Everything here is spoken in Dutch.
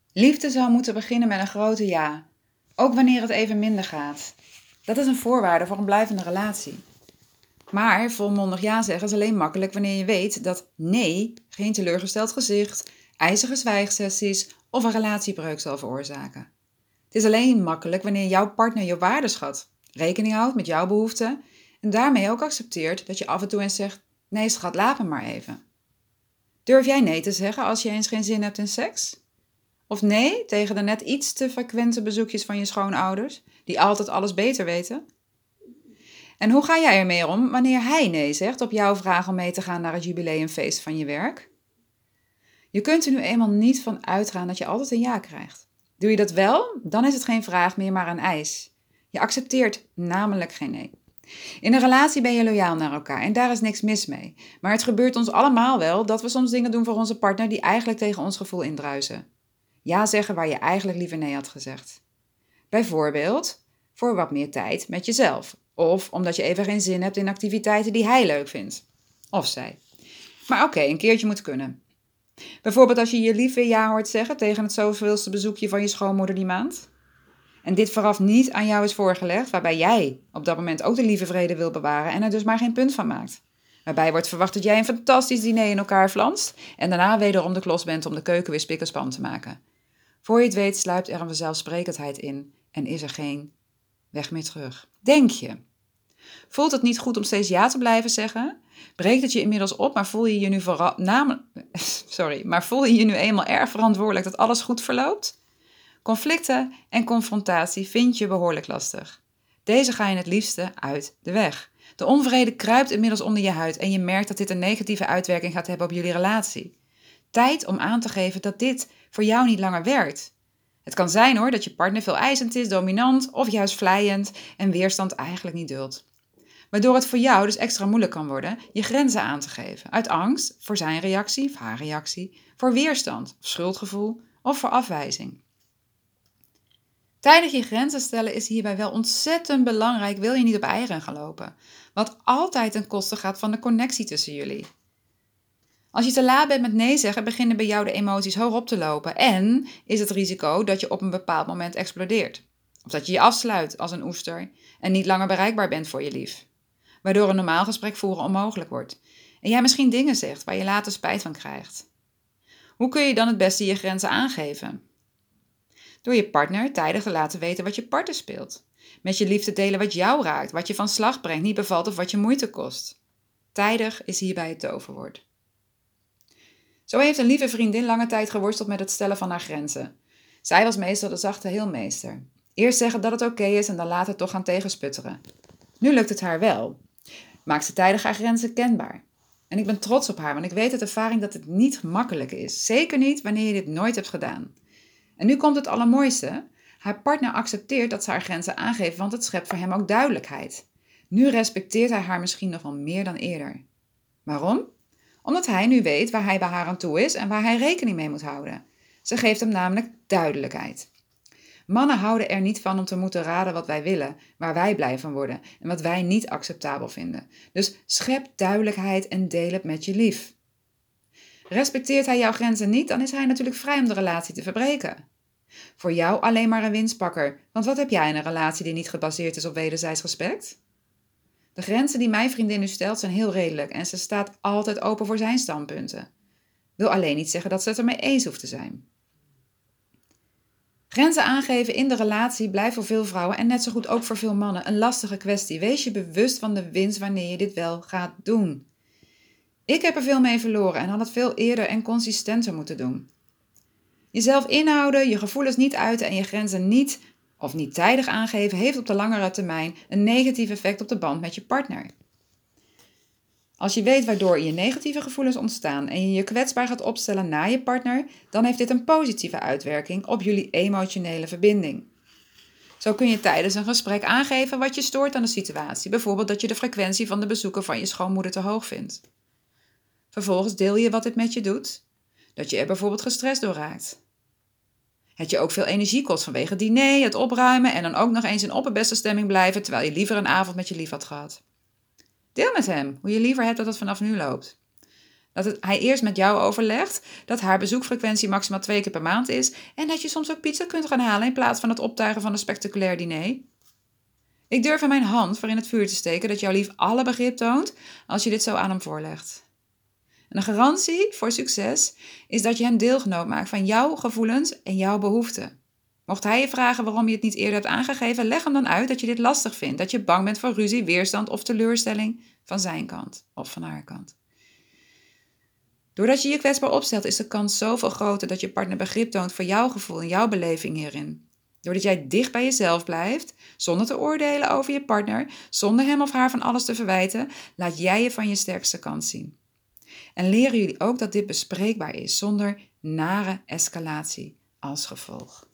Liefde zou moeten beginnen met een grote ja. Ook wanneer het even minder gaat. Dat is een voorwaarde voor een blijvende relatie. Maar volmondig ja zeggen is alleen makkelijk wanneer je weet dat nee geen teleurgesteld gezicht, ijzige zwijgsessies of een relatiebreuk zal veroorzaken. Het is alleen makkelijk wanneer jouw partner je waarde schat, rekening houdt met jouw behoeften en daarmee ook accepteert dat je af en toe eens zegt: nee schat, laat me maar even. Durf jij nee te zeggen als je eens geen zin hebt in seks? Of nee tegen de net iets te frequente bezoekjes van je schoonouders, die altijd alles beter weten? En hoe ga jij ermee om wanneer hij nee zegt op jouw vraag om mee te gaan naar het jubileumfeest van je werk? Je kunt er nu eenmaal niet van uitgaan dat je altijd een ja krijgt. Doe je dat wel, dan is het geen vraag meer, maar een eis. Je accepteert namelijk geen nee. In een relatie ben je loyaal naar elkaar en daar is niks mis mee. Maar het gebeurt ons allemaal wel dat we soms dingen doen voor onze partner die eigenlijk tegen ons gevoel indruisen. Ja zeggen waar je eigenlijk liever nee had gezegd. Bijvoorbeeld voor wat meer tijd met jezelf. Of omdat je even geen zin hebt in activiteiten die hij leuk vindt. Of zij. Maar oké, een keertje moet kunnen. Bijvoorbeeld als je je lief weer ja hoort zeggen tegen het zoveelste bezoekje van je schoonmoeder die maand. En dit vooraf niet aan jou is voorgelegd, waarbij jij op dat moment ook de lieve vrede wil bewaren en er dus maar geen punt van maakt. Waarbij wordt verwacht dat jij een fantastisch diner in elkaar flanst en daarna wederom de klos bent om de keuken weer spik en span te maken. Voor je het weet sluipt er een vanzelfsprekendheid in en is er geen weg meer terug. Denk je? Voelt het niet goed om steeds ja te blijven zeggen? Breekt het je inmiddels op, maar voel je je nu eenmaal erg verantwoordelijk dat alles goed verloopt? Conflicten en confrontatie vind je behoorlijk lastig. Deze ga je het liefste uit de weg. De onvrede kruipt inmiddels onder je huid en je merkt dat dit een negatieve uitwerking gaat hebben op jullie relatie. Tijd om aan te geven dat dit voor jou niet langer werkt. Het kan zijn hoor dat je partner veel eisend is, dominant of juist vlijend en weerstand eigenlijk niet duldt. Waardoor het voor jou dus extra moeilijk kan worden je grenzen aan te geven. Uit angst voor zijn reactie of haar reactie, voor weerstand of schuldgevoel of voor afwijzing. Tijdig je grenzen stellen is hierbij wel ontzettend belangrijk, wil je niet op eieren gaan lopen. Wat altijd ten koste gaat van de connectie tussen jullie. Als je te laat bent met nee zeggen, beginnen bij jou de emoties hoog op te lopen. En is het risico dat je op een bepaald moment explodeert. Of dat je je afsluit als een oester en niet langer bereikbaar bent voor je lief. Waardoor een normaal gesprek voeren onmogelijk wordt. En jij misschien dingen zegt waar je later spijt van krijgt. Hoe kun je dan het beste je grenzen aangeven? Door je partner tijdig te laten weten wat je partner speelt. Met je lief te delen wat jou raakt, wat je van slag brengt, niet bevalt of wat je moeite kost. Tijdig is hierbij het toverwoord. Zo heeft een lieve vriendin lange tijd geworsteld met het stellen van haar grenzen. Zij was meestal de zachte heelmeester. Eerst zeggen dat het oké is en dan later toch gaan tegensputteren. Nu lukt het haar wel. Maakt ze tijdig haar grenzen kenbaar. En ik ben trots op haar, want ik weet uit ervaring dat het niet makkelijk is. Zeker niet wanneer je dit nooit hebt gedaan. En nu komt het allermooiste. Haar partner accepteert dat ze haar grenzen aangeeft, want het schept voor hem ook duidelijkheid. Nu respecteert hij haar misschien nog wel meer dan eerder. Waarom? Omdat hij nu weet waar hij bij haar aan toe is en waar hij rekening mee moet houden. Ze geeft hem namelijk duidelijkheid. Mannen houden er niet van om te moeten raden wat wij willen, waar wij blij van worden en wat wij niet acceptabel vinden. Dus schep duidelijkheid en deel het met je lief. Respecteert hij jouw grenzen niet, dan is hij natuurlijk vrij om de relatie te verbreken. Voor jou alleen maar een winstpakker, want wat heb jij in een relatie die niet gebaseerd is op wederzijds respect? De grenzen die mijn vriendin nu stelt zijn heel redelijk en ze staat altijd open voor zijn standpunten. Wil alleen niet zeggen dat ze het ermee eens hoeft te zijn. Grenzen aangeven in de relatie blijft voor veel vrouwen en net zo goed ook voor veel mannen een lastige kwestie. Wees je bewust van de winst wanneer je dit wel gaat doen. Ik heb er veel mee verloren en had het veel eerder en consistenter moeten doen. Jezelf inhouden, je gevoelens niet uiten en je grenzen niet tijdig aangeven heeft op de langere termijn een negatief effect op de band met je partner. Als je weet waardoor je negatieve gevoelens ontstaan en je je kwetsbaar gaat opstellen naar je partner, dan heeft dit een positieve uitwerking op jullie emotionele verbinding. Zo kun je tijdens een gesprek aangeven wat je stoort aan de situatie, bijvoorbeeld dat je de frequentie van de bezoeken van je schoonmoeder te hoog vindt. Vervolgens deel je wat dit met je doet, dat je er bijvoorbeeld gestrest door raakt. Het je ook veel energie kost vanwege het diner, het opruimen en dan ook nog eens in opperbeste stemming blijven terwijl je liever een avond met je lief had gehad. Deel met hem hoe je liever hebt dat het vanaf nu loopt. Dat hij eerst met jou overlegt dat haar bezoekfrequentie maximaal 2 keer per maand is en dat je soms ook pizza kunt gaan halen in plaats van het optuigen van een spectaculair diner. Ik durf er mijn hand voor in het vuur te steken dat jouw lief alle begrip toont als je dit zo aan hem voorlegt. En een garantie voor succes is dat je hem deelgenoot maakt van jouw gevoelens en jouw behoeften. Mocht hij je vragen waarom je het niet eerder hebt aangegeven, leg hem dan uit dat je dit lastig vindt, dat je bang bent voor ruzie, weerstand of teleurstelling van zijn kant of van haar kant. Doordat je je kwetsbaar opstelt, is de kans zoveel groter dat je partner begrip toont voor jouw gevoel en jouw beleving hierin. Doordat jij dicht bij jezelf blijft, zonder te oordelen over je partner, zonder hem of haar van alles te verwijten, laat jij je van je sterkste kant zien. En leren jullie ook dat dit bespreekbaar is, zonder nare escalatie als gevolg.